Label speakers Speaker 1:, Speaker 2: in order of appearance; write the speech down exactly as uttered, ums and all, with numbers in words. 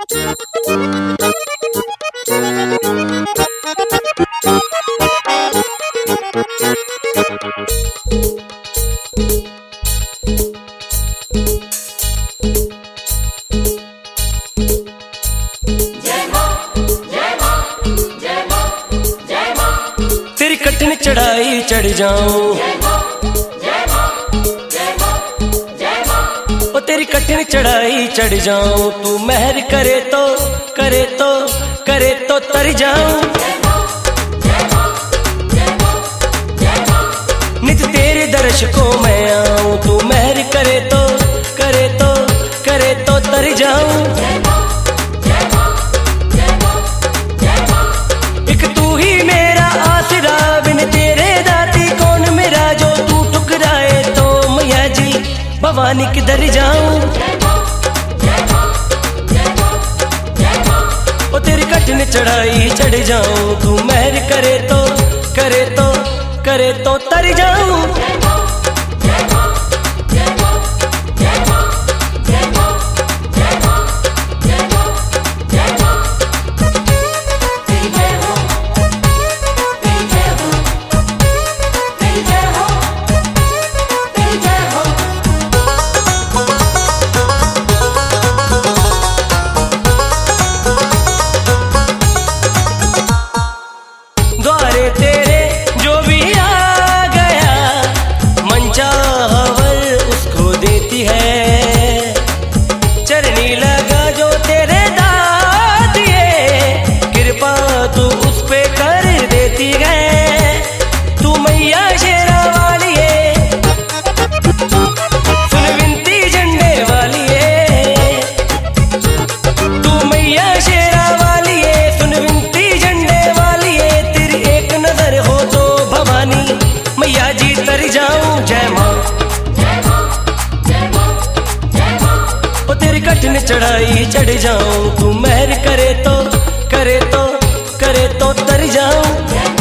Speaker 1: तेरी कठिन चढ़ाई चढ़ जाऊं, ओ तेरी कठिन चढ़ाई चढ़ जाऊं, तू मेहर करे तो करे तो करे तो तर जाऊं। नित तेरे दर्श को मैं आऊं, तू मेहर करे तो करे तो करे तो तर जाऊं। एक तू ही मेरा आसरा, बिन तेरे दाती कौन मेरा, जो तू ठुकराए तो मैया जी भवानी किधर जाऊं। ओ तेरी कठिन चढ़ाई चढ़ जाऊं, तू मेहर करे तो करे तो करे तो तर जाऊं। द्वारे तेरे जो भी आ गया, मंचावर उसको देती है। चरनी लगा जो तेरे दातिए, कृपा तू उस पे कर देती है। तू मैया शेरा वाली है, सुन विनती झंडे वाली है। तू मैया शेरा वाली है, सुन विनती झंडे वाली है। तेरी एक नजर हो तो भवानी मैया जी तर जाऊं। जय मां, ओ तेरी कठिन चढ़ाई चढ़ जाऊं, तू मेहर करे तो करे तो करे तो तर जाऊं।